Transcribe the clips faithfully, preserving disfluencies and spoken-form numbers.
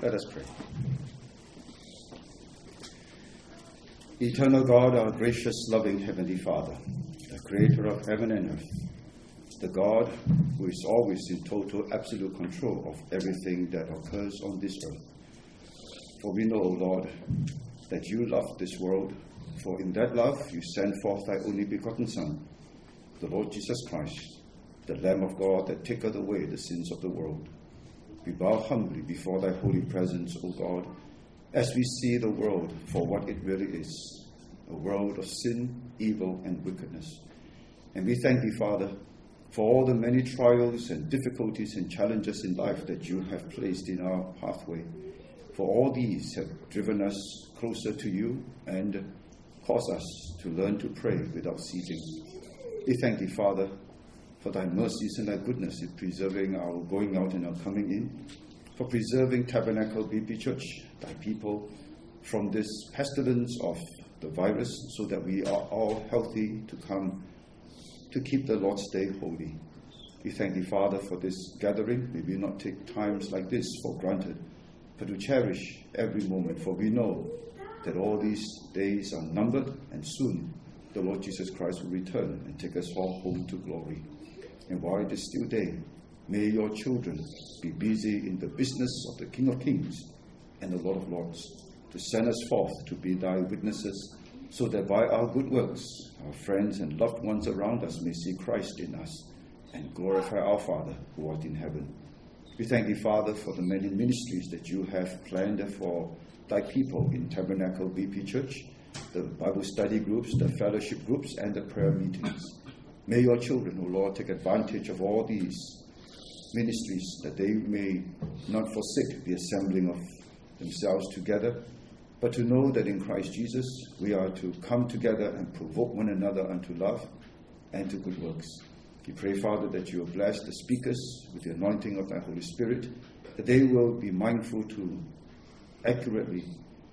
Let us pray. Eternal God, our gracious, loving Heavenly Father, the creator of heaven and earth, the God who is always in total, absolute control of everything that occurs on this earth. For we know, O Lord, that you love this world, for in that love you sent forth thy only begotten Son, the Lord Jesus Christ, the Lamb of God that taketh away the sins of the world. We bow humbly before thy holy presence, O God, as we see the world for what it really is, a world of sin, evil, and wickedness. And we thank thee, Father, for all the many trials and difficulties and challenges in life that you have placed in our pathway. For all these have driven us closer to you and caused us to learn to pray without ceasing. We thank thee, Father, for thy mercies and thy goodness in preserving our going out and our coming in, for preserving Tabernacle B P Church, thy people, from this pestilence of the virus, so that we are all healthy to come to keep the Lord's Day holy. We thank thee, Father, for this gathering. May we not take times like this for granted, but to cherish every moment, for we know that all these days are numbered, and soon the Lord Jesus Christ will return and take us all home to glory. And while it is still day, may your children be busy in the business of the King of Kings and the Lord of Lords, to send us forth to be thy witnesses, so that by our good works, our friends and loved ones around us may see Christ in us and glorify our Father who art in heaven. We thank thee, Father, for the many ministries that you have planned for thy people in Tabernacle B P Church, the Bible study groups, the fellowship groups, and the prayer meetings. May your children, O Lord, take advantage of all these ministries, that they may not forsake the assembling of themselves together, but to know that in Christ Jesus we are to come together and provoke one another unto love and to good works. We pray, Father, that you will bless the speakers with the anointing of thy Holy Spirit, that they will be mindful to accurately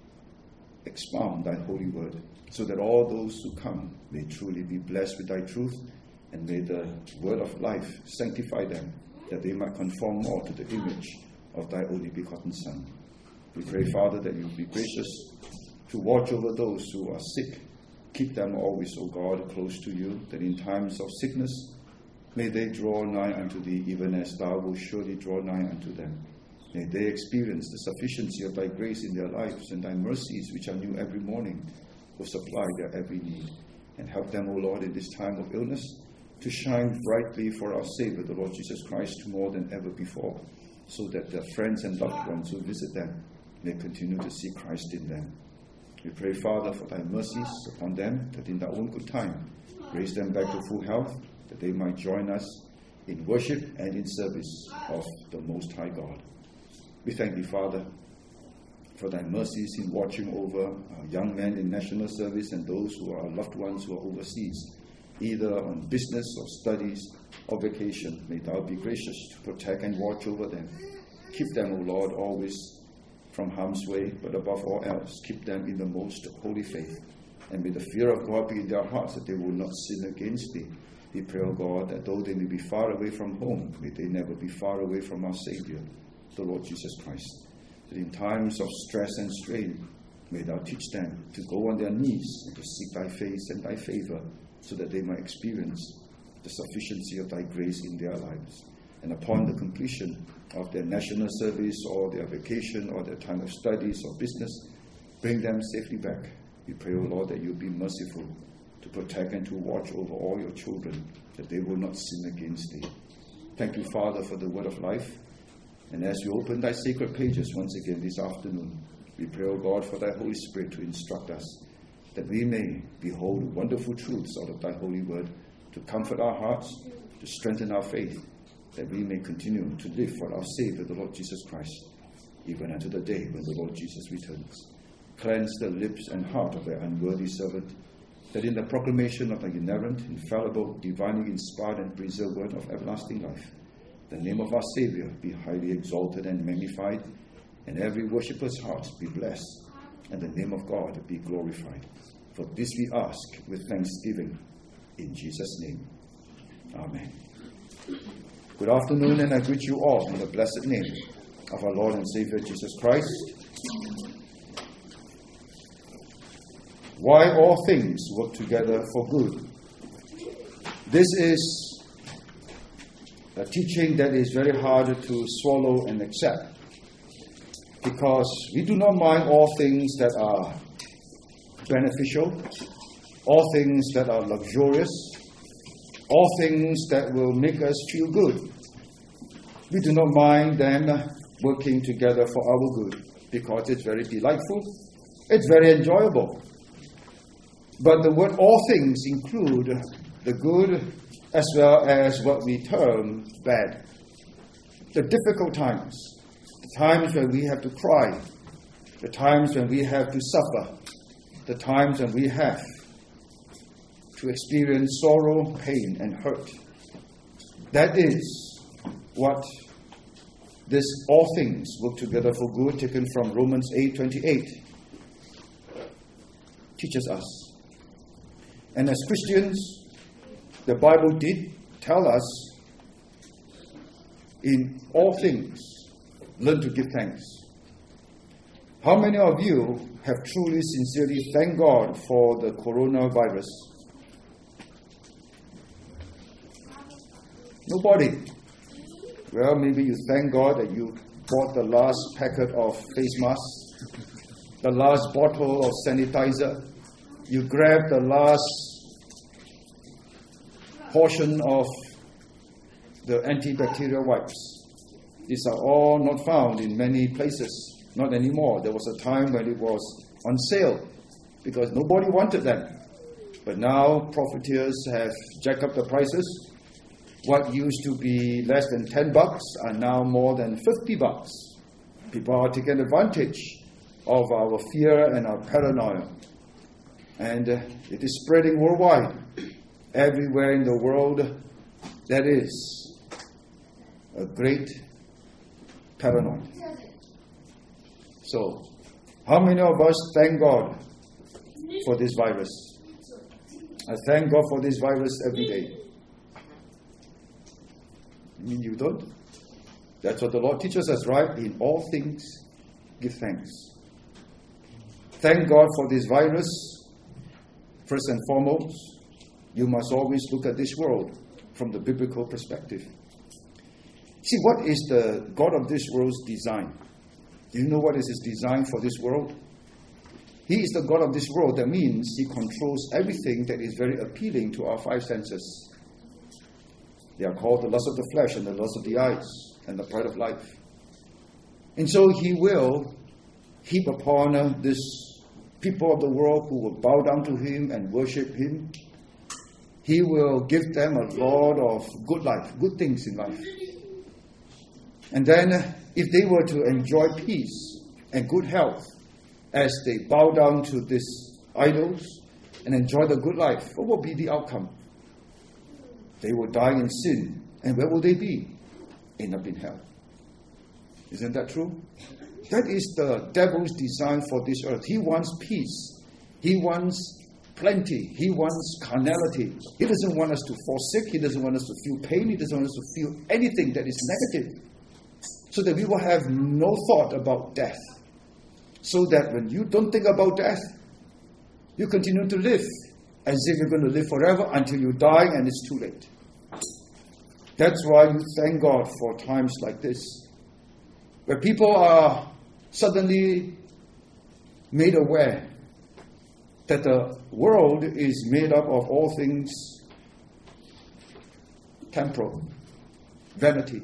expound thy holy word, so that all those who come may truly be blessed with thy truth, and may the word of life sanctify them, that they might conform more to the image of thy only begotten Son. We pray, Father, that you will be gracious to watch over those who are sick. Keep them always, O God, close to you, that in times of sickness may they draw nigh unto thee, even as thou wilt surely draw nigh unto them. May they experience the sufficiency of thy grace in their lives, and thy mercies, which are new every morning, will supply their every need. And help them, O Lord, in this time of illness, to shine brightly for our Savior, the Lord Jesus Christ, more than ever before, so that their friends and loved ones who visit them may continue to see Christ in them. We pray, Father, for thy mercies upon them, that in thy own good time, raise them back to full health, that they might join us in worship and in service of the Most High God. We thank thee, Father, for thy mercies in watching over our young men in national service and those who are our loved ones who are overseas, either on business or studies or vacation. May thou be gracious to protect and watch over them. Keep them, O Lord, always from harm's way, but above all else, keep them in the most holy faith. And may the fear of God be in their hearts, that they will not sin against thee. We pray, O God, that though they may be far away from home, may they never be far away from our Savior, the Lord Jesus Christ. That in times of stress and strain, may thou teach them to go on their knees and to seek thy face and thy favor, so that they might experience the sufficiency of thy grace in their lives. And upon the completion of their national service or their vacation or their time of studies or business, bring them safely back. We pray, O Lord, that you be merciful to protect and to watch over all your children, that they will not sin against thee. Thank you, Father, for the word of life. And as we open thy sacred pages once again this afternoon, we pray, O God, for thy Holy Spirit to instruct us, that we may behold wonderful truths out of thy holy word, to comfort our hearts, to strengthen our faith, that we may continue to live for our Savior, the Lord Jesus Christ, even unto the day when the Lord Jesus returns. Cleanse the lips and heart of thy unworthy servant, that in the proclamation of thy inerrant, infallible, divinely inspired and preserved word of everlasting life, the name of our Savior be highly exalted and magnified, and every worshipper's heart be blessed, and the name of God be glorified. For this we ask with thanksgiving, in Jesus' name. Amen. Good afternoon, and I greet you all in the blessed name of our Lord and Savior Jesus Christ. Why all things work together for good. This is a teaching that is very hard to swallow and accept, because we do not mind all things that are beneficial, all things that are luxurious, all things that will make us feel good. We do not mind them working together for our good, because it's very delightful, it's very enjoyable. But the word all things include the good as well as what we term bad. The difficult times, the times when we have to cry, the times when we have to suffer, the times when we have to experience sorrow, pain, and hurt. That is what this all things work together for good, taken from Romans eight twenty-eight, teaches us. And as Christians, the Bible did tell us, in all things, learn to give thanks. How many of you have truly, sincerely thanked God for the coronavirus? Nobody. Well, maybe you thank God that you bought the last packet of face masks, the last bottle of sanitizer. You grabbed the last portion of the antibacterial wipes. These are all not found in many places, not anymore. There was a time when it was on sale because nobody wanted them. But now profiteers have jacked up the prices. What used to be less than ten bucks are now more than fifty bucks. People are taking advantage of our fear and our paranoia. And uh, it is spreading worldwide. Everywhere in the world, there is a great paranoia. So, how many of us thank God for this virus? I thank God for this virus every day. You mean you don't? That's what the Lord teaches us, right? In all things, give thanks. Thank God for this virus. First and foremost, you must always look at this world from the biblical perspective. See, what is the God of this world's design? Do you know what is his design for this world? He is the God of this world. That means he controls everything that is very appealing to our five senses. They are called the lust of the flesh and the lust of the eyes and the pride of life. And so he will heap upon uh, this people of the world who will bow down to him and worship him. He will give them a lot of good life, good things in life. And then uh, if they were to enjoy peace and good health as they bow down to these idols and enjoy the good life, what will be the outcome? They will die in sin. And where will they be? End up in hell. Isn't that true? That is the devil's design for this earth. He wants peace. He wants plenty. He wants carnality. He doesn't want us to fall sick. He doesn't want us to feel pain. He doesn't want us to feel anything that is negative. So that we will have no thought about death. So that when you don't think about death, you continue to live as if you're going to live forever until you die and it's too late. That's why you thank God for times like this, where people are suddenly made aware that the world is made up of all things temporal, vanity.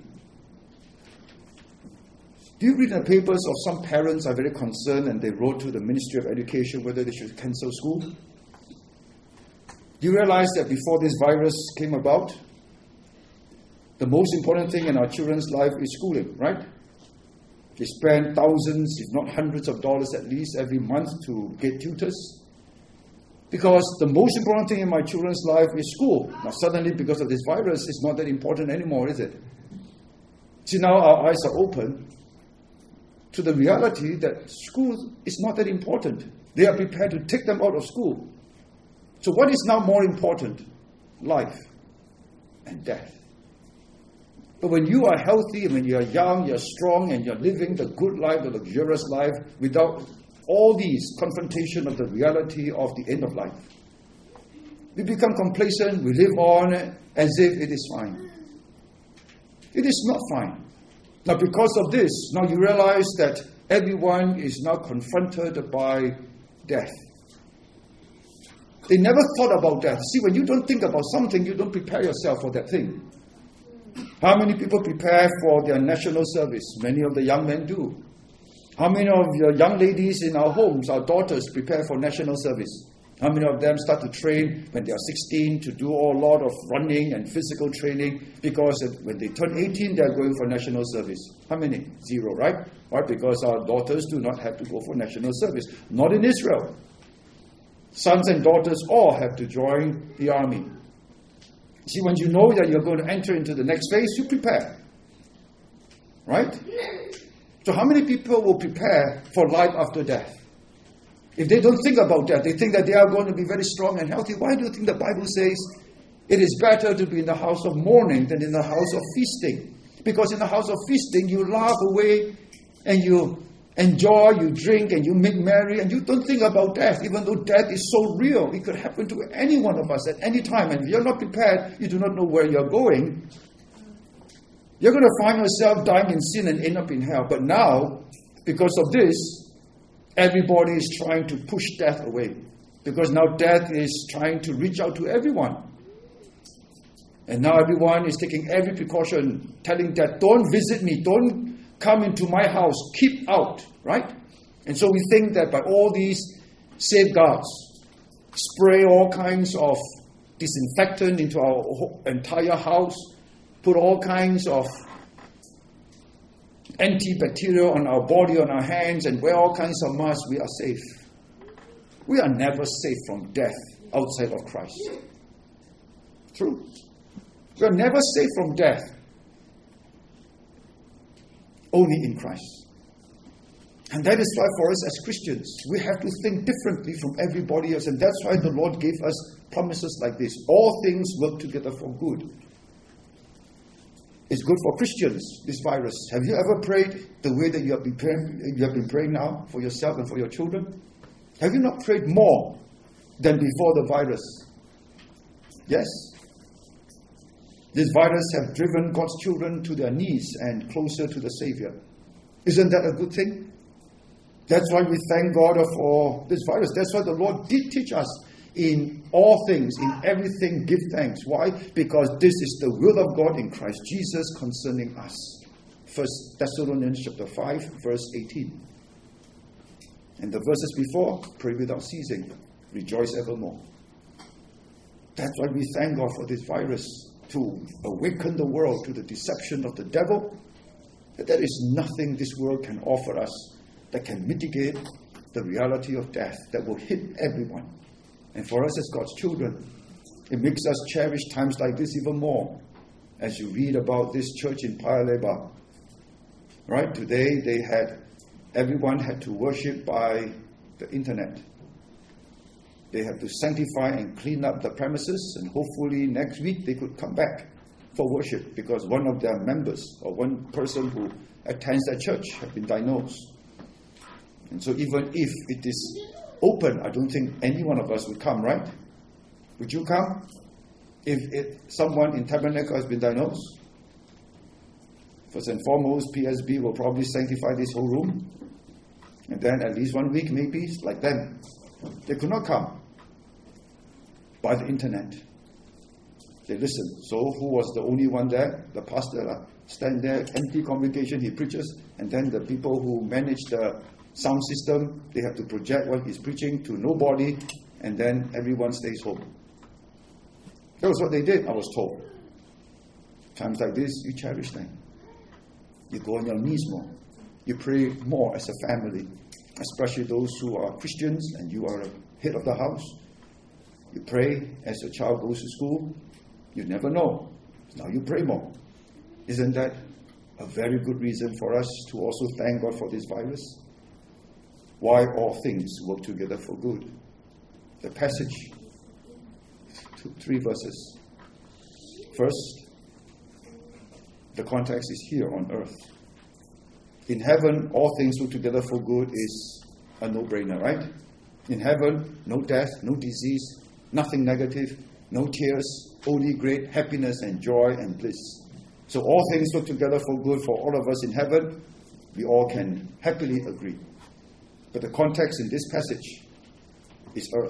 Do you read in the papers of some parents are very concerned and they wrote to the Ministry of Education whether they should cancel school? Do you realize that before this virus came about, the most important thing in our children's life is schooling, right? They spend thousands, if not hundreds of dollars at least every month to get tutors. Because the most important thing in my children's life is school. Now suddenly, because of this virus, it's not that important anymore, is it? See, now our eyes are open to the reality that school is not that important. They are prepared to take them out of school. So what is now more important? Life and death. But when you are healthy, when you are young, you're strong, and you're living the good life, the luxurious life, without all these confrontation of the reality of the end of life, we become complacent, we live on as if it is fine. It is not fine. Now because of this, now you realize that everyone is now confronted by death. They never thought about death. See, when you don't think about something, you don't prepare yourself for that thing. How many people prepare for their national service? Many of the young men do. How many of your young ladies in our homes, our daughters, prepare for national service? How many of them start to train when they are sixteen to do a lot of running and physical training because when they turn eighteen, they are going for national service? How many? Zero, right? Why? Because our daughters do not have to go for national service. Not in Israel. Sons and daughters all have to join the army. See, when you know that you're going to enter into the next phase, you prepare. Right? So how many people will prepare for life after death? If they don't think about that, they think that they are going to be very strong and healthy. Why do you think the Bible says it is better to be in the house of mourning than in the house of feasting? Because in the house of feasting, you laugh away and you enjoy, you drink, and you make merry, and you don't think about death, even though death is so real. It could happen to any one of us at any time. And if you're not prepared, you do not know where you're going. You're going to find yourself dying in sin and end up in hell. But now, because of this, everybody is trying to push death away. Because now death is trying to reach out to everyone. And now everyone is taking every precaution, telling death, don't visit me, don't come into my house, keep out, right? And so we think that by all these safeguards, spray all kinds of disinfectant into our entire house, put all kinds of antibacterial on our body, on our hands, and wear all kinds of masks, we are safe. We are never safe from death outside of Christ. True. We are never safe from death. Only in Christ. And that is why for us as Christians, we have to think differently from everybody else. And that's why the Lord gave us promises like this. All things work together for good. It's good for Christians, this virus. Have you ever prayed the way that you have been praying, you have been praying now for yourself and for your children? Have you not prayed more than before the virus? Yes. This virus has driven God's children to their knees and closer to the Savior. Isn't that a good thing? That's why we thank God for this virus. That's why the Lord did teach us in all things, in everything, give thanks. Why? Because this is the will of God in Christ Jesus concerning us. First Thessalonians chapter five, verse eighteen. And the verses before, pray without ceasing, rejoice evermore. That's why we thank God for this virus, to awaken the world to the deception of the devil, that there is nothing this world can offer us that can mitigate the reality of death that will hit everyone. And for us as God's children, it makes us cherish times like this even more. As you read about this church in Paya Lebar, right? Today they had, everyone had to worship by the internet. They have to sanctify and clean up the premises, and hopefully next week they could come back for worship because one of their members or one person who attends that church has been diagnosed. And so even if it is open, I don't think any one of us would come, right? Would you come if it, someone in Tabernacle has been diagnosed? First and foremost, P S B will probably sanctify this whole room. And then at least one week, maybe, like them. They could not come by the internet. They listen. So who was the only one there? The pastor uh, stand there, empty congregation, he preaches, and then the people who manage the sound system, they have to project what he's preaching to nobody, and then everyone stays home. That was what they did, I was told. Times like this, you cherish them. You go on your knees more. You pray more as a family, especially those who are Christians and you are head of the house. You pray as your child goes to school. You never know. Now you pray more. Isn't that a very good reason for us to also thank God for this virus? Why all things work together for good. The passage, two, three verses. First, The context is here on earth. In heaven, all things work together for good is a no-brainer, right? In heaven, no death, no disease, nothing negative, no tears, only great happiness and joy and bliss. So all things work together for good for all of us in heaven. We all can happily agree. But the context in this passage is earth.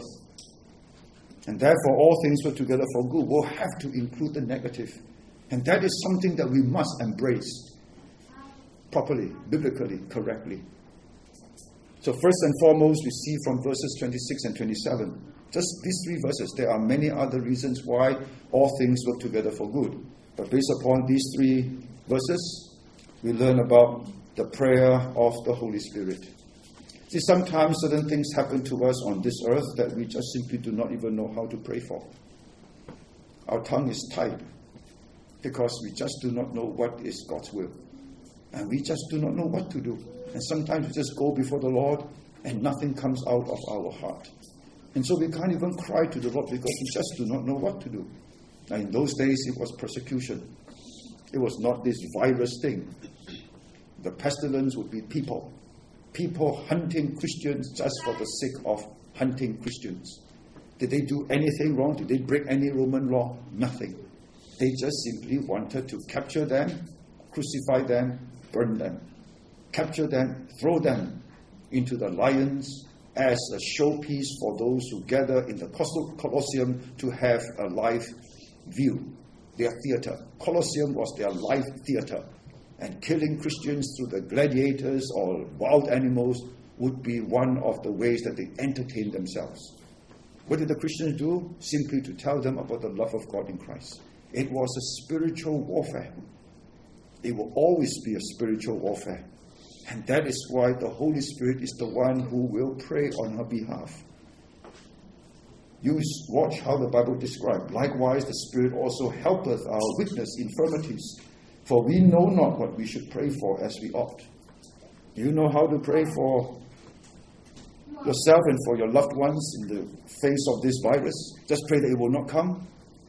And therefore, all things work together for good will have to include the negative. And that is something that we must embrace properly, biblically, correctly. So first and foremost, we see from verses twenty-six and twenty-seven, just these three verses, there are many other reasons why all things work together for good. But based upon these three verses, we learn about the prayer of the Holy Spirit. See, sometimes certain things happen to us on this earth that we just simply do not even know how to pray for. Our tongue is tied because we just do not know what is God's will. And we just do not know what to do. And sometimes we just go before the Lord and nothing comes out of our heart. And so we can't even cry to the Lord because we just do not know what to do. Now in those days it was persecution. It was not this virus thing. The pestilence would be people. People hunting Christians just for the sake of hunting Christians. Did they do anything wrong? Did they break any Roman law? Nothing. They just simply wanted to capture them, crucify them, burn them. Capture them, throw them into the lions as a showpiece for those who gather in the Colosseum to have a live view. Their theater. Colosseum was their live theater. And killing Christians through the gladiators or wild animals would be one of the ways that they entertained themselves. What did the Christians do? Simply to tell them about the love of God in Christ. It was a spiritual warfare. It will always be a spiritual warfare. And that is why the Holy Spirit is the one who will pray on our behalf. You watch how the Bible describes. Likewise, the Spirit also helpeth our weakness, infirmities. For we know not what we should pray for as we ought. Do you know how to pray for yourself and for your loved ones in the face of this virus? Just pray that it will not come.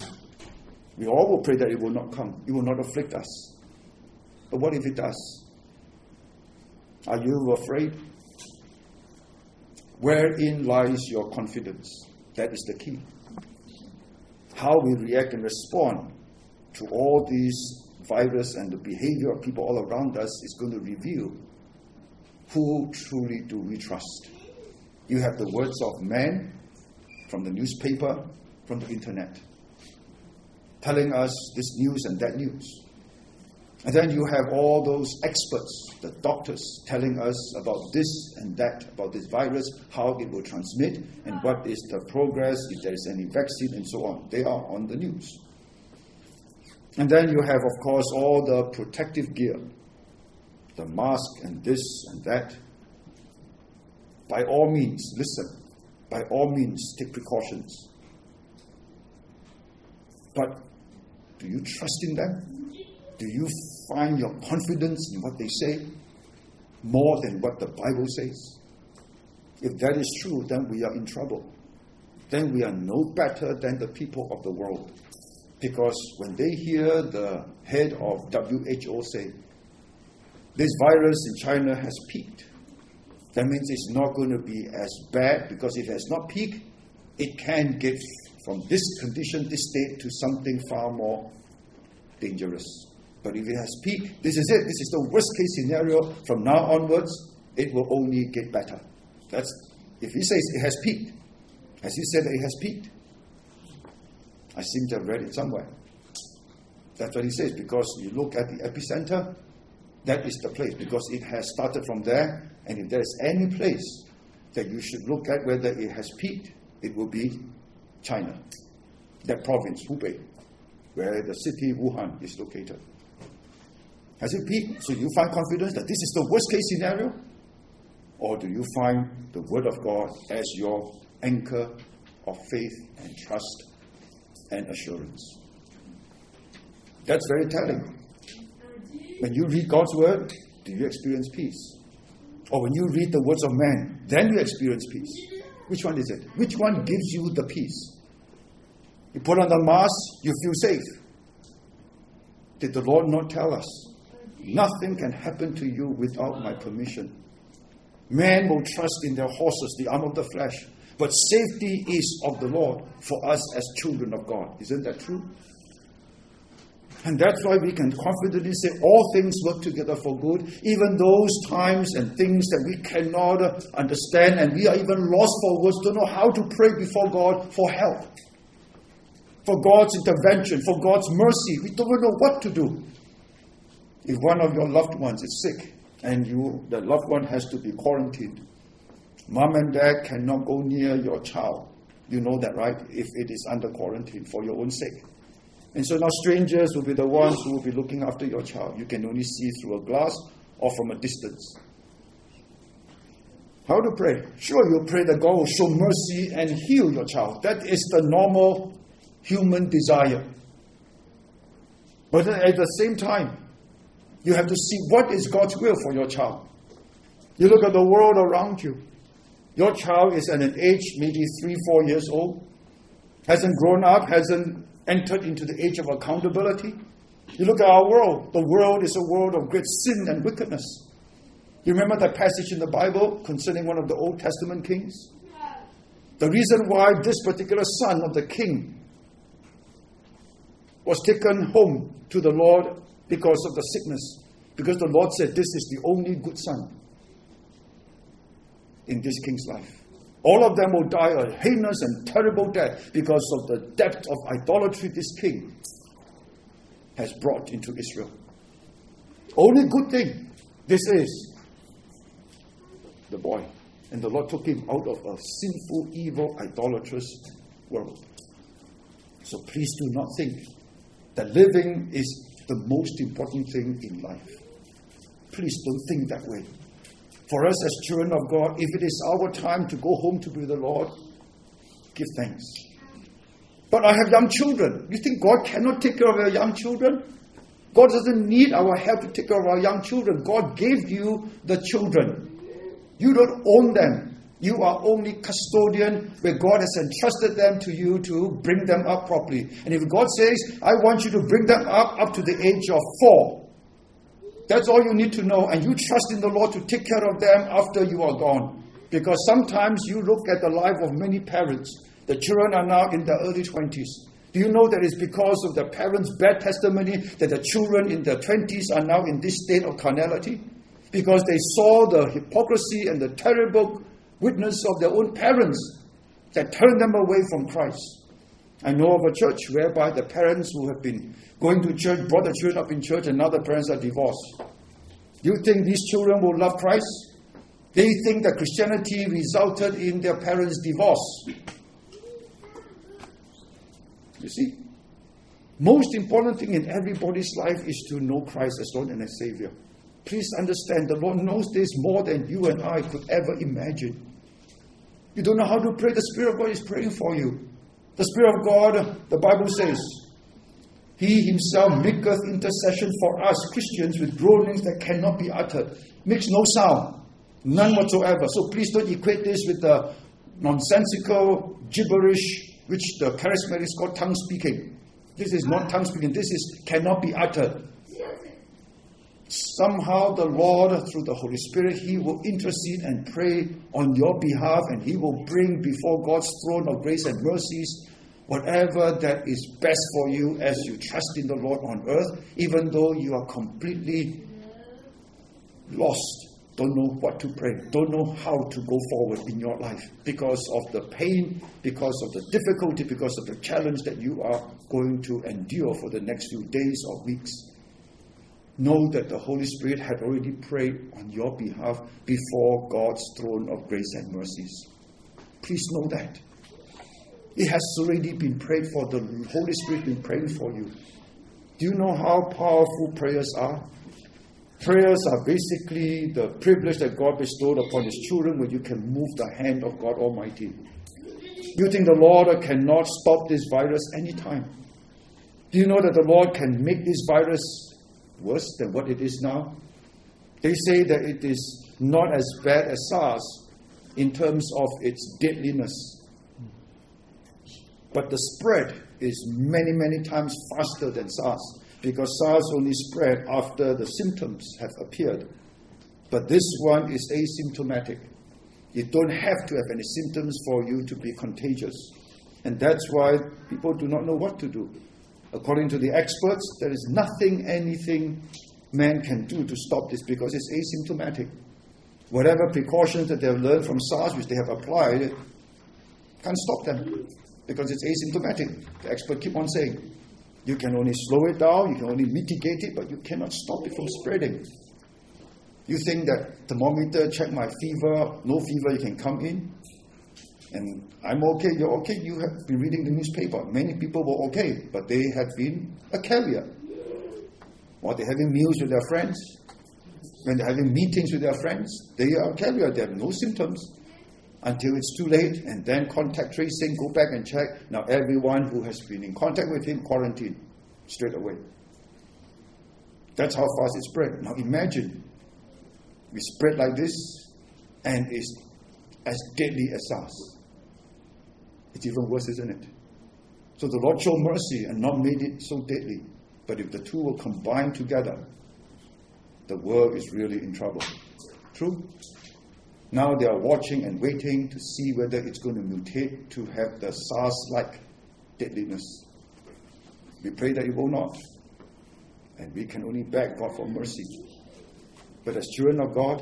We all will pray that it will not come. It will not afflict us. But what if it does? Are you afraid? Wherein lies your confidence? That is the key. How we react and respond to all these virus and the behavior of people all around us is going to reveal who truly do we trust. You have the words of men from the newspaper, from the internet, telling us this news and that news. And then you have all those experts, the doctors, telling us about this and that, about this virus, how it will transmit, and what is the progress, if there is any vaccine, and so on. They are on the news. And then you have, of course, all the protective gear, the mask and this and that. By all means, listen. By all means, take precautions. But do you trust in them? Do you find your confidence in what they say more than what the Bible says? If that is true, then we are in trouble. Then we are no better than the people of the world. Because when they hear the head of W H O say, this virus in China has peaked, that means it's not going to be as bad, because if it has not peaked, it can get from this condition, this state, to something far more dangerous. But if it has peaked, this is it. This is the worst case scenario. From now onwards, it will only get better. That's if he says it has peaked. Has he said that it has peaked? I seem to have read it somewhere. That's what he says, because you look at the epicenter, that is the place, because it has started from there, and if there is any place that you should look at whether it has peaked, it will be China, that province, Hubei, where the city Wuhan is located. Has it peaked? So you find confidence that this is the worst case scenario? Or do you find the Word of God as your anchor of faith and trust and assurance? That's very telling. When you read God's Word, do you experience peace? Or when you read the words of man, then you experience peace? Which one is it? Which one gives you the peace? You put on the mask, you feel safe. Did the Lord not tell us? Nothing can happen to you without my permission. Man will trust in their horses, the arm of the flesh. But safety is of the Lord for us as children of God. Isn't that true? And that's why we can confidently say all things work together for good, even those times and things that we cannot understand and we are even lost for words, don't know how to pray before God for help, for God's intervention, for God's mercy. We don't know what to do. If one of your loved ones is sick and you, the loved one has to be quarantined, mom and dad cannot go near your child. You know that, right? If it is under quarantine for your own sake. And so now strangers will be the ones who will be looking after your child. You can only see through a glass or from a distance. How to pray? Sure, you pray that God will show mercy and heal your child. That is the normal human desire. But at the same time, you have to see what is God's will for your child. You look at the world around you. Your child is at an age maybe three, four years old, hasn't grown up, hasn't entered into the age of accountability. You look at our world. The world is a world of great sin and wickedness. You remember that passage in the Bible concerning one of the Old Testament kings? The reason why this particular son of the king was taken home to the Lord because of the sickness. Because the Lord said, this is the only good son in this king's life. All of them will die a heinous and terrible death because of the depth of idolatry this king has brought into Israel. Only good thing, this is the boy. And the Lord took him out of a sinful, evil, idolatrous world. So please do not think that living is the most important thing in life. Please don't think that way. For us as children of God, if it is our time to go home to be with the Lord, give thanks. But I have young children. You think God cannot take care of our young children? God doesn't need our help to take care of our young children. God gave you the children. You don't own them. You are only custodian where God has entrusted them to you to bring them up properly. And if God says, I want you to bring them up up to the age of four, that's all you need to know. And you trust in the Lord to take care of them after you are gone. Because sometimes you look at the life of many parents. The children are now in their early twenties. Do you know that it's because of the parents' bad testimony that the children in their twenties are now in this state of carnality? Because they saw the hypocrisy and the terrible witness of their own parents that turned them away from Christ. I know of a church whereby the parents who have been going to church, brought the children up in church, and now the parents are divorced. You think these children will love Christ? They think that Christianity resulted in their parents' divorce. You see? Most important thing in everybody's life is to know Christ as Lord and as Savior. Please understand, the Lord knows this more than you and I could ever imagine. You don't know how to pray, the Spirit of God is praying for you. The Spirit of God, the Bible says, He Himself maketh intercession for us Christians with groanings that cannot be uttered. Makes no sound. None whatsoever. So please don't equate this with the nonsensical gibberish which the charismatics call tongue speaking. This is not tongue speaking. This is cannot be uttered. Somehow the Lord, through the Holy Spirit, He will intercede and pray on your behalf, and He will bring before God's throne of grace and mercies whatever that is best for you as you trust in the Lord on earth, even though you are completely lost, don't know what to pray, don't know how to go forward in your life because of the pain, because of the difficulty, because of the challenge that you are going to endure for the next few days or weeks. Know that the Holy Spirit had already prayed on your behalf before God's throne of grace and mercies. Please know that. It has already been prayed for. The Holy Spirit has been praying for you. Do you know how powerful prayers are? Prayers are basically the privilege that God bestowed upon His children when you can move the hand of God Almighty. You think the Lord cannot stop this virus anytime? Do you know that the Lord can make this virus worse than what it is now? They say that it is not as bad as SARS in terms of its deadliness. But the spread is many, many times faster than SARS because SARS only spread after the symptoms have appeared. But this one is asymptomatic. You don't have to have any symptoms for you to be contagious. And that's why people do not know what to do. According to the experts, there is nothing, anything man can do to stop this because it's asymptomatic. Whatever precautions that they have learned from SARS, which they have applied, can't stop them because it's asymptomatic. The experts keep on saying, you can only slow it down, you can only mitigate it, but you cannot stop it from spreading. You think that thermometer, check my fever, no fever, you can come in, and I'm okay, you're okay, you have been reading the newspaper. Many people were okay, but they have been a carrier. Or they're having meals with their friends. When they're having meetings with their friends, they are a carrier, they have no symptoms until it's too late, and then contact tracing, go back and check. Now everyone who has been in contact with him, quarantine straight away. That's how fast it spread. Now imagine, we spread like this, and it's as deadly as SARS. It's even worse, isn't it? So the Lord showed mercy and not made it so deadly. But if the two will combine together, the world is really in trouble. True? Now they are watching and waiting to see whether it's going to mutate to have the SARS-like deadliness. We pray that it will not. And we can only beg God for mercy. But as children of God,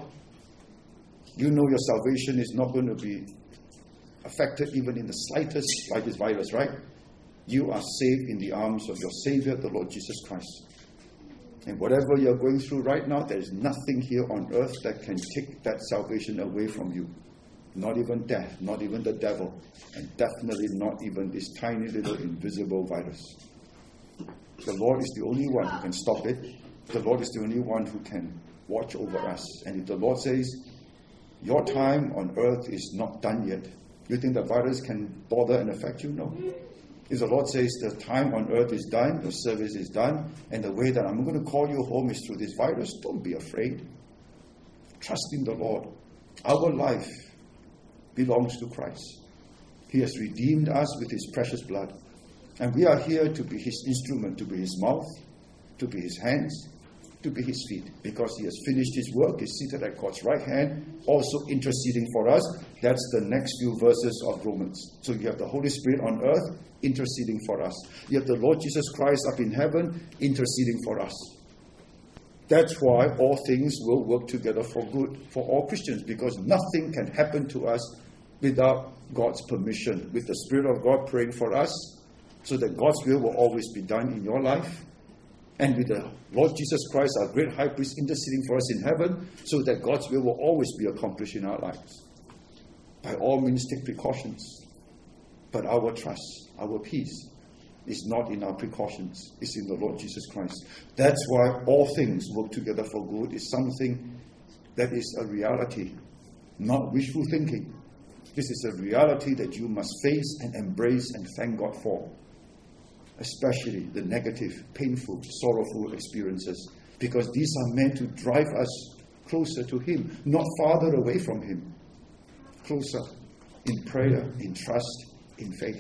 you know your salvation is not going to be affected even in the slightest by this virus, right? You are safe in the arms of your Savior, the Lord Jesus Christ. And whatever you're going through right now, there is nothing here on earth that can take that salvation away from you. Not even death, not even the devil, and definitely not even this tiny little invisible virus. The Lord is the only one who can stop it. The Lord is the only one who can watch over us. And if the Lord says, your time on earth is not done yet, you think the virus can bother and affect you? No. If the Lord says the time on earth is done, the service is done, and the way that I'm going to call you home is through this virus, don't be afraid. Trust in the Lord. Our life belongs to Christ. He has redeemed us with His precious blood. And we are here to be His instrument, to be His mouth, to be His hands, to be His feet. Because He has finished His work, He's seated at God's right hand, also interceding for us. That's the next few verses of Romans. So you have the Holy Spirit on earth, interceding for us. You have the Lord Jesus Christ up in heaven, interceding for us. That's why all things will work together for good for all Christians, because nothing can happen to us without God's permission. With the Spirit of God praying for us, so that God's will will always be done in your life. And with the Lord Jesus Christ, our great high priest, interceding for us in heaven, so that God's will will always be accomplished in our lives. By all means, take precautions. But our trust, our peace, is not in our precautions. It's in the Lord Jesus Christ. That's why all things work together for good. Is something that is a reality, not wishful thinking. This is a reality that you must face and embrace and thank God for. Especially the negative, painful, sorrowful experiences. Because these are meant to drive us closer to Him, not farther away from Him. Closer in prayer, in trust, in faith.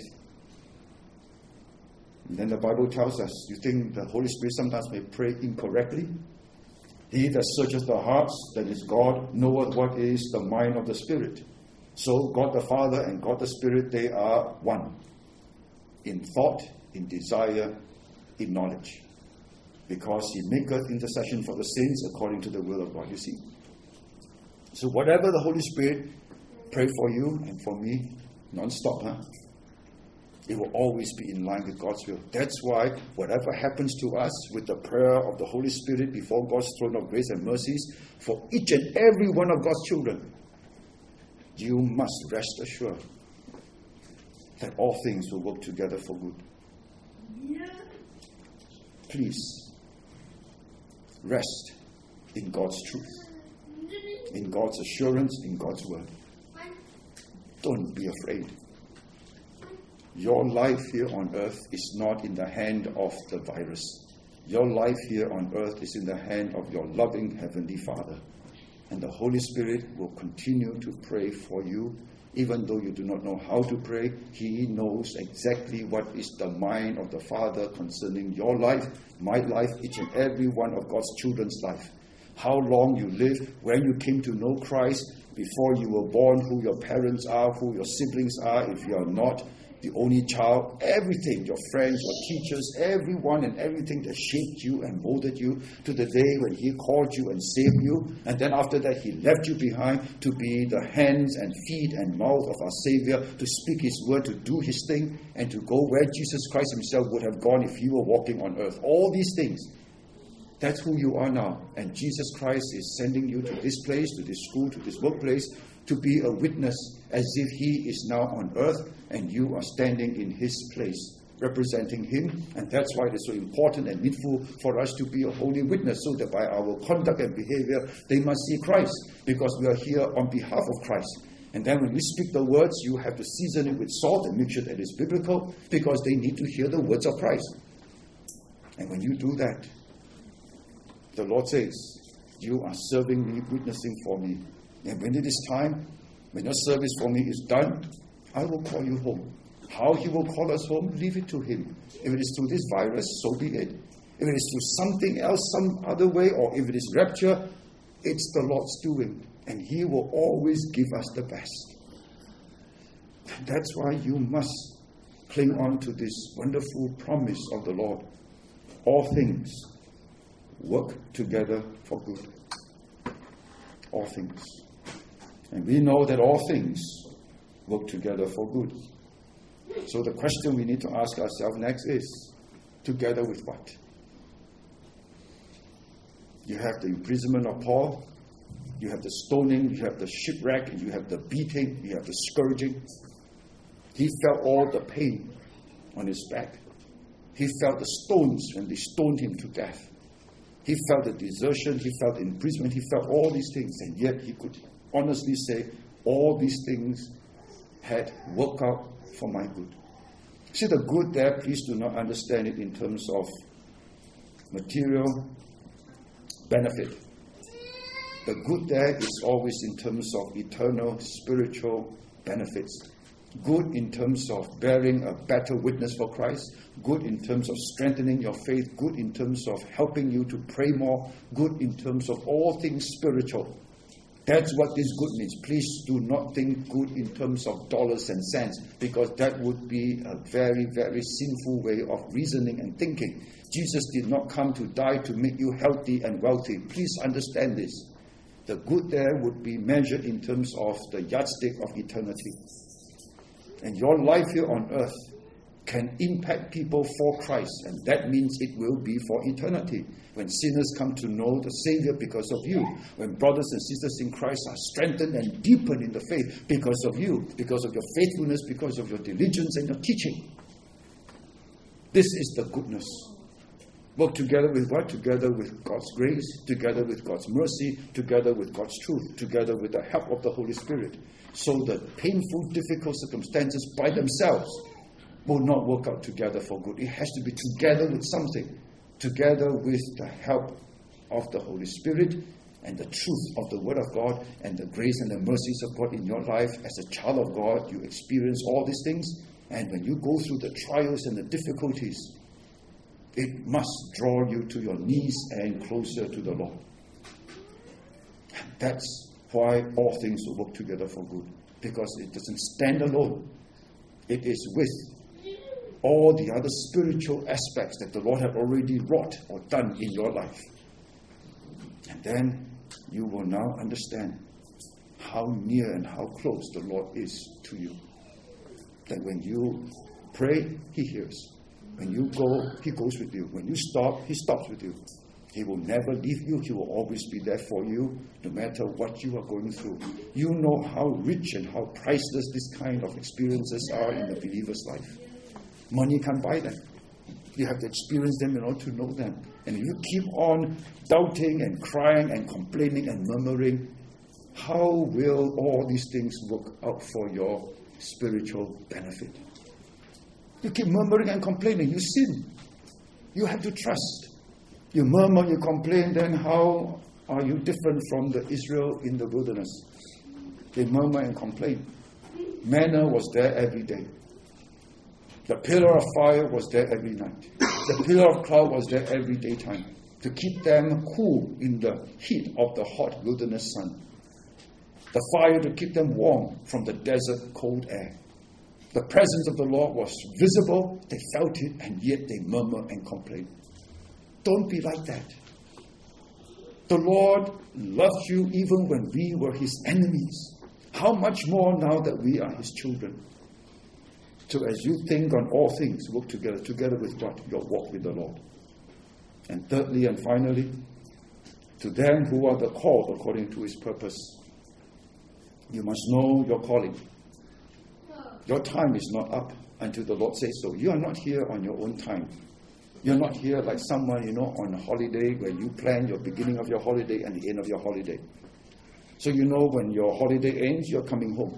And then the Bible tells us, you think the Holy Spirit sometimes may pray incorrectly? He that searches the hearts, that is God, knoweth what is the mind of the Spirit. So God the Father and God the Spirit, they are one. In thought, in desire, in knowledge. Because He maketh intercession for the saints according to the will of God, you see. So whatever the Holy Spirit pray for you and for me, non-stop, huh? It will always be in line with God's will. That's why whatever happens to us with the prayer of the Holy Spirit before God's throne of grace and mercies, for each and every one of God's children, you must rest assured that all things will work together for good. Please rest in God's truth, in God's assurance, in God's word. Don't be afraid. Your life here on earth is not in the hand of the virus. Your life here on earth is in the hand of your loving Heavenly Father. And the Holy Spirit will continue to pray for you. Even though you do not know how to pray, He knows exactly what is the mind of the Father concerning your life, my life, each and every one of God's children's life. How long you live, when you came to know Christ, before you were born, who your parents are, who your siblings are, if you are not the only child, everything, your friends, your teachers, everyone and everything that shaped you and molded you to the day when He called you and saved you. And then after that, He left you behind to be the hands and feet and mouth of our Savior, to speak His word, to do His thing, and to go where Jesus Christ Himself would have gone if He were walking on earth. All these things. That's who you are now. And Jesus Christ is sending you to this place, to this school, to this workplace, to be a witness as if He is now on earth and you are standing in His place, representing Him. And that's why it is so important and needful for us to be a holy witness, so that by our conduct and behavior, they must see Christ, because we are here on behalf of Christ. And then when we speak the words, you have to season it with salt and make sure that it's biblical, because they need to hear the words of Christ. And when you do that, the Lord says, you are serving me, witnessing for me. And when it is time, when your service for me is done, I will call you home. How He will call us home, leave it to Him. If it is through this virus, so be it. If it is through something else, some other way, or if it is rapture, it's the Lord's doing. And He will always give us the best. That's why you must cling on to this wonderful promise of the Lord. All things work together for good. All things. And we know that all things work together for good. So the question we need to ask ourselves next is, together with what? You have the imprisonment of Paul, you have the stoning, you have the shipwreck, and you have the beating, you have the scourging. He felt all the pain on his back. He felt the stones when they stoned him to death. He felt the desertion, he felt the imprisonment, he felt all these things, and yet he could honestly say, all these things had worked out for my good. See, the good there, please do not understand it in terms of material benefit. The good there is always in terms of eternal spiritual benefits. Good in terms of bearing a better witness for Christ. Good in terms of strengthening your faith. Good in terms of helping you to pray more. Good in terms of all things spiritual. That's what this good means. Please do not think good in terms of dollars and cents, because that would be a very, very sinful way of reasoning and thinking. Jesus did not come to die to make you healthy and wealthy. Please understand this. The good there would be measured in terms of the yardstick of eternity. And your life here on earth can impact people for Christ, and that means it will be for eternity. When sinners come to know the Savior because of you, when brothers and sisters in Christ are strengthened and deepened in the faith because of you, because of your faithfulness, because of your diligence and your teaching. This is the goodness. Work together with what? Together with God's grace, together with God's mercy, together with God's truth, together with the help of the Holy Spirit. So that painful, difficult circumstances by themselves will not work out together for good. It has to be together with something, together with the help of the Holy Spirit and the truth of the Word of God and the grace and the mercies of God in your life. As a child of God, you experience all these things, and when you go through the trials and the difficulties, it must draw you to your knees and closer to the Lord. That's why all things will work together for good, because it doesn't stand alone. It is with all the other spiritual aspects that the Lord had already wrought or done in your life. And then you will now understand how near and how close the Lord is to you. That when you pray, He hears. When you go, He goes with you. When you stop, He stops with you. He will never leave you. He will always be there for you, no matter what you are going through. You know how rich and how priceless this kind of experiences are in the believer's life. Money can't buy them. You have to experience them in order to know them. And if you keep on doubting and crying and complaining and murmuring, how will all these things work out for your spiritual benefit? You keep murmuring and complaining, you sin. You have to trust. You murmur, you complain, then how are you different from the Israel in the wilderness? They murmur and complain. Manna was there every day. The pillar of fire was there every night. The pillar of cloud was there every daytime to keep them cool in the heat of the hot wilderness sun. The fire to keep them warm from the desert cold air. The presence of the Lord was visible, they felt it, and yet they murmur and complain. Don't be like that. The Lord loved you even when we were his enemies. How much more now that we are his children? So as you think on all things, work together, together with what? Your walk with the Lord. And thirdly and finally, to them who are the called according to his purpose, you must know your calling. Your time is not up until the Lord says so. You are not here on your own time. You're not here like someone, you know, on a holiday where you plan your beginning of your holiday and the end of your holiday. So you know when your holiday ends, you're coming home.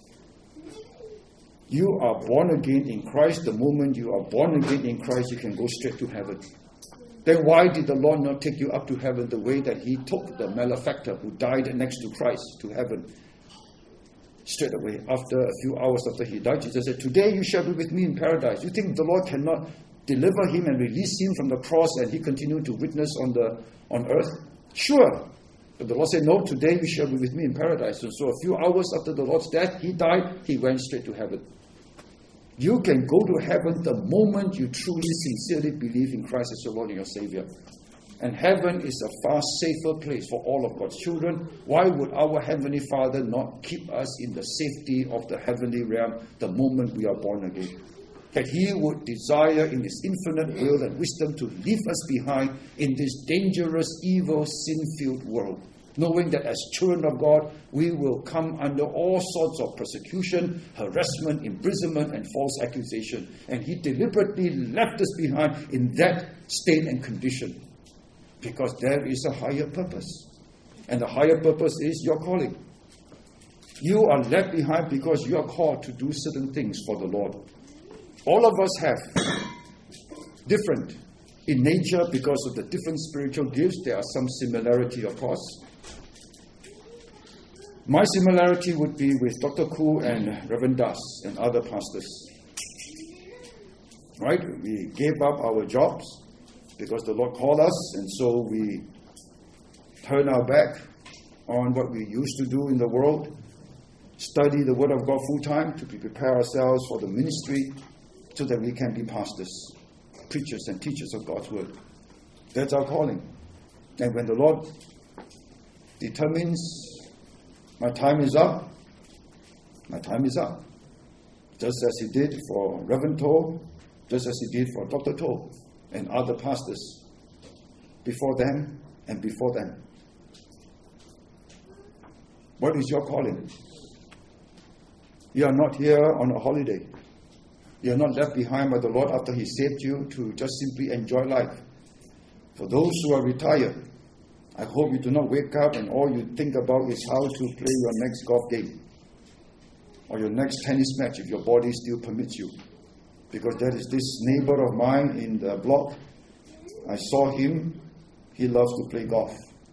You are born again in Christ. The moment you are born again in Christ, you can go straight to heaven. Then why did the Lord not take you up to heaven the way that he took the malefactor who died next to Christ to heaven? Straight away, after a few hours after he died, Jesus said, today you shall be with me in paradise. You think the Lord cannot deliver him and release him from the cross and he continued to witness on the on earth? Sure. But the Lord said, no, today you shall be with me in paradise. And so a few hours after the Lord's death, he died, he went straight to heaven. You can go to heaven the moment you truly, sincerely believe in Christ as your Lord and your Savior. And heaven is a far safer place for all of God's children. Why would our Heavenly Father not keep us in the safety of the heavenly realm the moment we are born again? That he would desire in his infinite will and wisdom to leave us behind in this dangerous, evil, sin-filled world, knowing that as children of God, we will come under all sorts of persecution, harassment, imprisonment, and false accusation. And he deliberately left us behind in that state and condition because there is a higher purpose. And the higher purpose is your calling. You are left behind because you are called to do certain things for the Lord. All of us have different in nature because of the different spiritual gifts. There are some similarity, of course. My similarity would be with Doctor Koo and Reverend Das and other pastors. Right? We gave up our jobs because the Lord called us, and so we turned our back on what we used to do in the world, study the Word of God full time to prepare ourselves for the ministry so that we can be pastors, preachers, and teachers of God's Word. That's our calling. And when the Lord determines my time is up, my time is up. Just as he did for Reverend Toh, just as he did for Doctor Toh and other pastors before them and before them. What is your calling? You are not here on a holiday. You are not left behind by the Lord after he saved you to just simply enjoy life. For those who are retired, I hope you do not wake up and all you think about is how to play your next golf game or your next tennis match if your body still permits you. Because there is this neighbor of mine in the block. I saw him. He loves to play golf.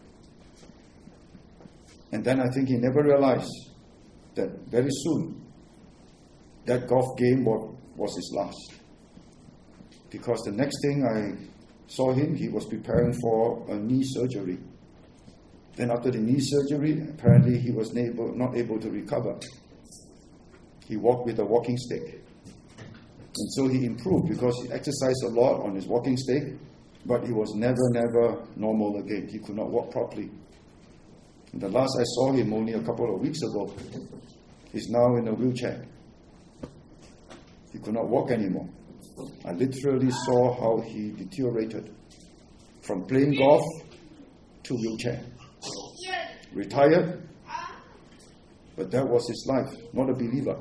And then I think he never realized that very soon that golf game was his last. Because the next thing I saw him, he was preparing for a knee surgery. Then after the knee surgery, apparently he was able, not able to recover. He walked with a walking stick. And so he improved because he exercised a lot on his walking stick, but he was never, never normal again. He could not walk properly. And the last I saw him only a couple of weeks ago, he's now in a wheelchair. He could not walk anymore. I literally saw how he deteriorated from playing golf to wheelchair. Retired, but that was his life, not a believer.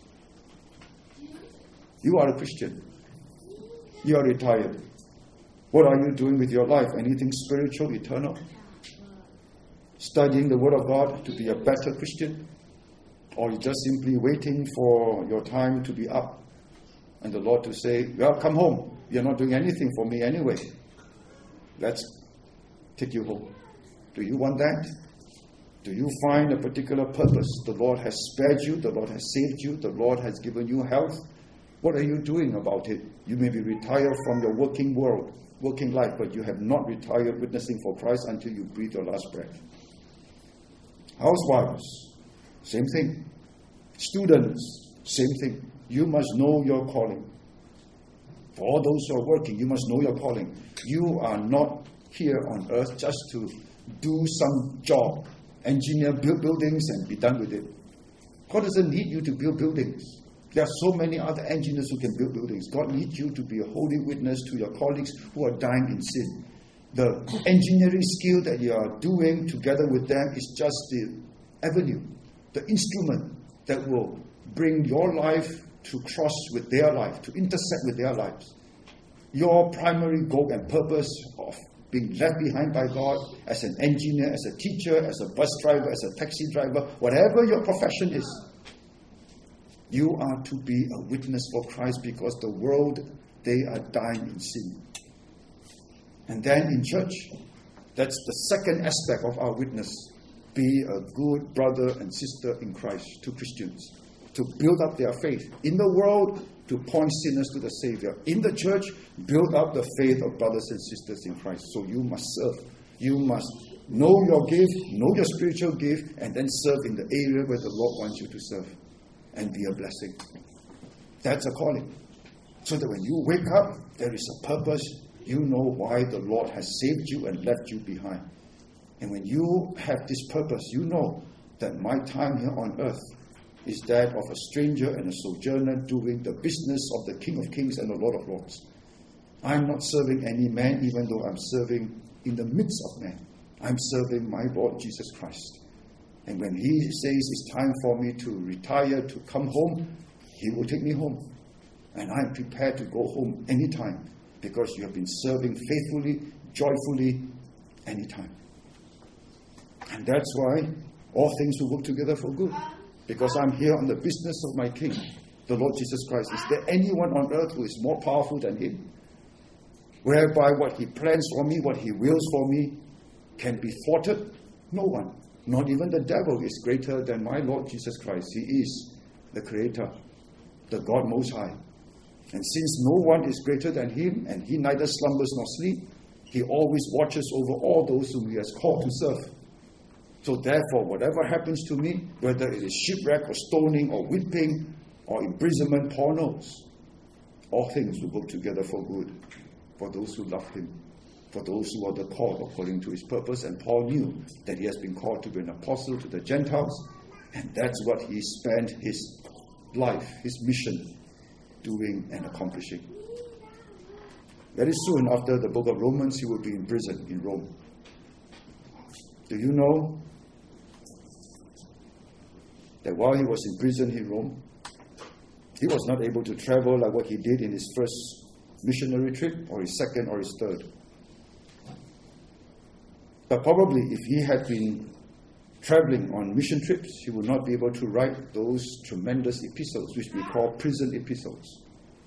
You are a Christian. You are retired. What are you doing with your life? Anything spiritual, eternal? Studying the Word of God to be a better Christian? Or you just simply waiting for your time to be up and the Lord to say, well, come home. You're not doing anything for me anyway. Let's take you home. Do you want that? Do you find a particular purpose? The Lord has spared you. The Lord has saved you. The Lord has given you health. What are you doing about it? You may be retired from your working world, working life, but you have not retired witnessing for Christ until you breathe your last breath. Housewives, same thing. Students, same thing. You must know your calling. For all those who are working, you must know your calling. You are not here on earth just to do some job, engineer, build buildings and be done with it. God doesn't need you to build buildings. There are so many other engineers who can build buildings. God needs you to be a holy witness to your colleagues who are dying in sin. The engineering skill that you are doing together with them is just the avenue, the instrument that will bring your life to cross with their life, to intersect with their lives. Your primary goal and purpose of being left behind by God as an engineer, as a teacher, as a bus driver, as a taxi driver, whatever your profession is, you are to be a witness for Christ because the world, they are dying in sin. And then in church, that's the second aspect of our witness. Be a good brother and sister in Christ to Christians, to build up their faith. In the world, to point sinners to the Savior. In the church, build up the faith of brothers and sisters in Christ. So you must serve. You must know your gift, know your spiritual gift, and then serve in the area where the Lord wants you to serve. And be a blessing. That's a calling. So that when you wake up, there is a purpose. You know why the Lord has saved you and left you behind. And when you have this purpose, you know that my time here on earth is that of a stranger and a sojourner doing the business of the King of Kings and the Lord of Lords. I'm not serving any man, even though I'm serving in the midst of men. I'm serving my Lord Jesus Christ. And when He says it's time for me to retire, to come home, He will take me home. And I'm prepared to go home anytime because you have been serving faithfully, joyfully, anytime. And that's why all things will work together for good. Because I'm here on the business of my King, the Lord Jesus Christ. Is there anyone on earth who is more powerful than Him? Whereby what He plans for me, what He wills for me, can be thwarted? No one. Not even the devil is greater than my Lord Jesus Christ. He is the Creator, the God Most High. And since no one is greater than Him, and He neither slumbers nor sleep, He always watches over all those whom He has called to serve. So therefore, whatever happens to me, whether it is shipwreck or stoning or whipping or imprisonment, Paul knows. All things will work together for good for those who love Him, for those who are the called according to His purpose. And Paul knew that he has been called to be an apostle to the Gentiles, and that's what he spent his life, his mission, doing and accomplishing. Very soon after the book of Romans, he will be in prison in Rome. Do you know that while he was in prison in Rome, he was not able to travel like what he did in his first missionary trip, or his second, or his third. But probably if he had been traveling on mission trips, he would not be able to write those tremendous epistles, which we call prison epistles.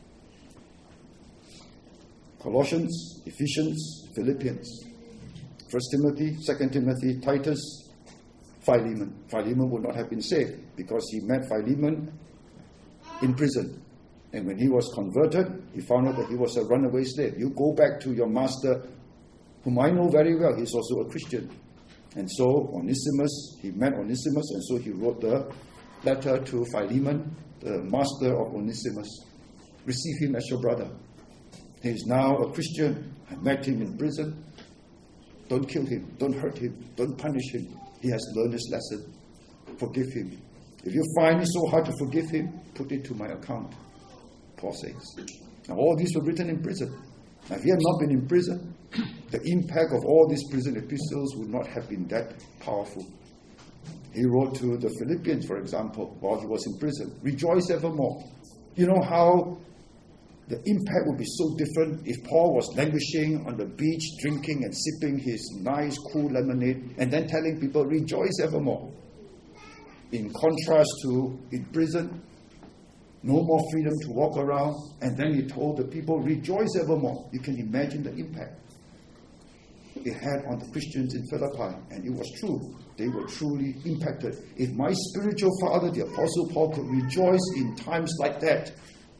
Colossians, Ephesians, Philippians, First Timothy, Second Timothy, Titus, Philemon. Philemon would not have been saved because he met Philemon in prison. And when he was converted, he found out that he was a runaway slave. You go back to your master, whom I know very well. He's also a Christian. And so Onesimus, he met Onesimus, and so he wrote the letter to Philemon, the master of Onesimus. Receive him as your brother. He is now a Christian. I met him in prison. Don't kill him. Don't hurt him. Don't punish him. He has learned his lesson. Forgive him. If you find it so hard to forgive him, put it to my account, Paul says. Now all these were written in prison. Now if he had not been in prison, the impact of all these prison epistles would not have been that powerful. He wrote to the Philippians, for example, while he was in prison, rejoice evermore. You know how the impact would be so different if Paul was languishing on the beach, drinking and sipping his nice, cool lemonade, and then telling people, rejoice evermore. In contrast to in prison, no more freedom to walk around, and then he told the people, rejoice evermore. You can imagine the impact. it had on the Christians in Philippi. And it was true. They were truly impacted. If my spiritual father, the Apostle Paul, could rejoice in times like that,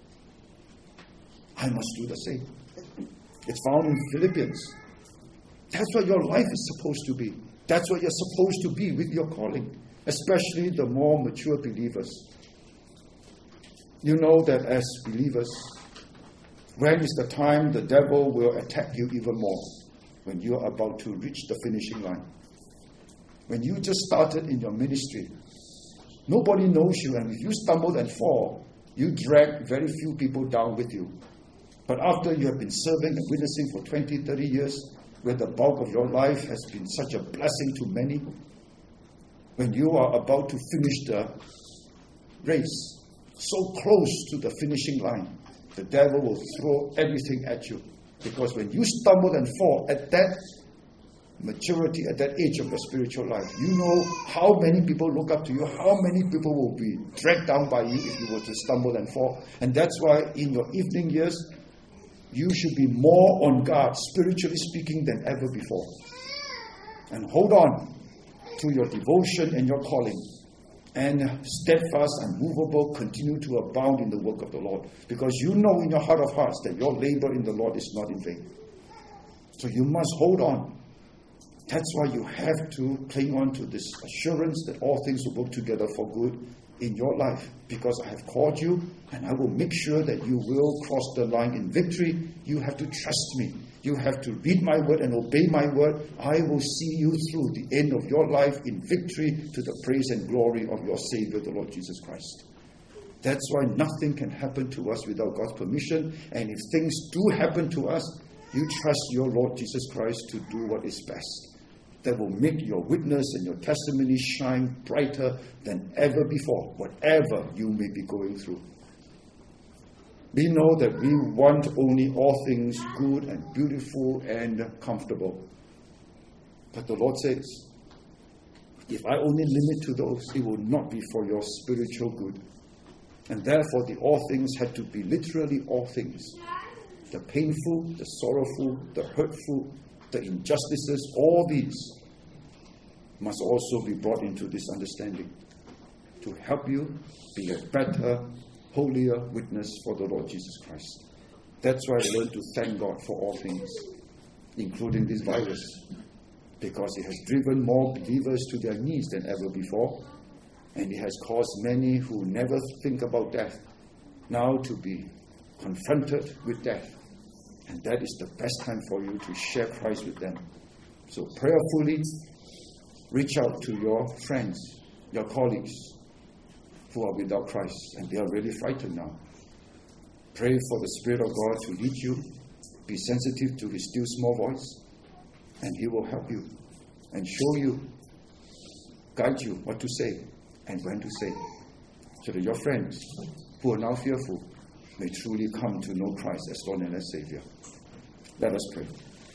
I must do the same. It's found in Philippians. That's what your life is supposed to be. That's what you're supposed to be with your calling, especially the more mature believers. You know that as believers, when is the time the devil will attack you even more? When you are about to reach the finishing line. When you just started in your ministry, nobody knows you, and if you stumble and fall, you drag very few people down with you. But after you have been serving and witnessing for twenty, thirty years, where the bulk of your life has been such a blessing to many, when you are about to finish the race, so close to the finishing line, the devil will throw everything at you. Because when you stumble and fall at that maturity, at that age of your spiritual life, you know how many people look up to you, how many people will be dragged down by you if you were to stumble and fall. And that's why in your evening years, you should be more on guard, spiritually speaking, than ever before. And hold on to your devotion and your calling. And steadfast and movable, continue to abound in the work of the Lord. Because you know in your heart of hearts that your labor in the Lord is not in vain. So you must hold on. That's why you have to cling on to this assurance that all things will work together for good in your life. Because I have called you, and I will make sure that you will cross the line in victory. You have to trust me. You have to read my word and obey my word. I will see you through the end of your life in victory to the praise and glory of your Savior, the Lord Jesus Christ. That's why nothing can happen to us without God's permission. And if things do happen to us, you trust your Lord Jesus Christ to do what is best. That will make your witness and your testimony shine brighter than ever before, whatever you may be going through. We know that we want only all things good and beautiful and comfortable. But the Lord says, if I only limit to those, it will not be for your spiritual good. And therefore, the all things had to be literally all things. The painful, the sorrowful, the hurtful, the injustices, all these must also be brought into this understanding to help you be a better, holier witness for the Lord Jesus Christ. That's why I learned to thank God for all things, including this virus, because it has driven more believers to their knees than ever before, and it has caused many who never think about death now to be confronted with death. And that is the best time for you to share Christ with them. So prayerfully, reach out to your friends, your colleagues who are without Christ, and they are really frightened now. Pray for the Spirit of God to lead you. Be sensitive to His still small voice, and He will help you and show you, guide you what to say and when to say, so that your friends who are now fearful may truly come to know Christ as Lord and as Savior. Let us pray.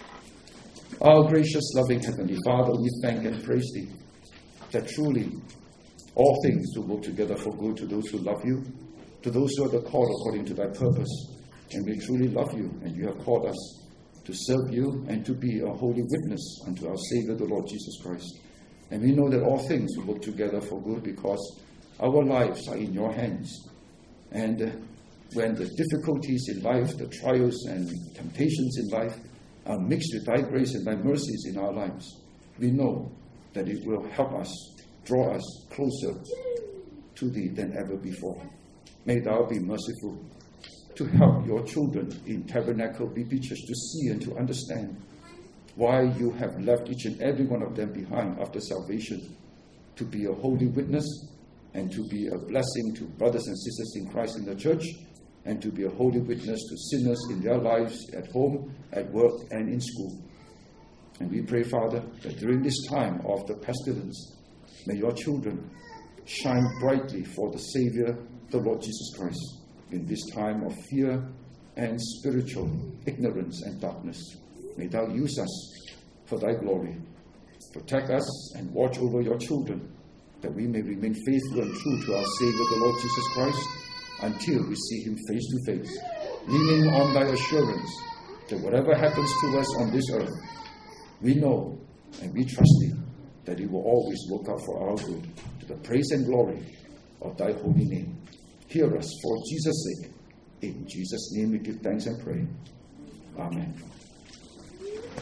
Our gracious, loving Heavenly Father, we thank and praise Thee that truly all things will work together for good to those who love You, to those who are the called according to Thy purpose. And we truly love You, and You have called us to serve You and to be a holy witness unto our Savior, the Lord Jesus Christ. And we know that all things will work together for good because our lives are in Your hands. And uh, when the difficulties in life, the trials and temptations in life are mixed with Thy grace and Thy mercies in our lives, we know that it will help us, draw us closer to Thee than ever before. May Thou be merciful to help Your children in Tabernacle B B Church to see and to understand why You have left each and every one of them behind after salvation, to be a holy witness and to be a blessing to brothers and sisters in Christ in the church, and to be a holy witness to sinners in their lives at home, at work, and in school. And we pray, Father, that during this time of the pestilence, may Your children shine brightly for the Savior, the Lord Jesus Christ, in this time of fear and spiritual ignorance and darkness. May Thou use us for Thy glory. Protect us and watch over Your children, that we may remain faithful and true to our Savior, the Lord Jesus Christ, until we see Him face to face, leaning on Thy assurance that whatever happens to us on this earth, We know and we trust Thee that He will always work out for our good, to the praise and glory of Thy holy name. Hear us for Jesus' sake. In Jesus' name we give thanks and pray. Amen.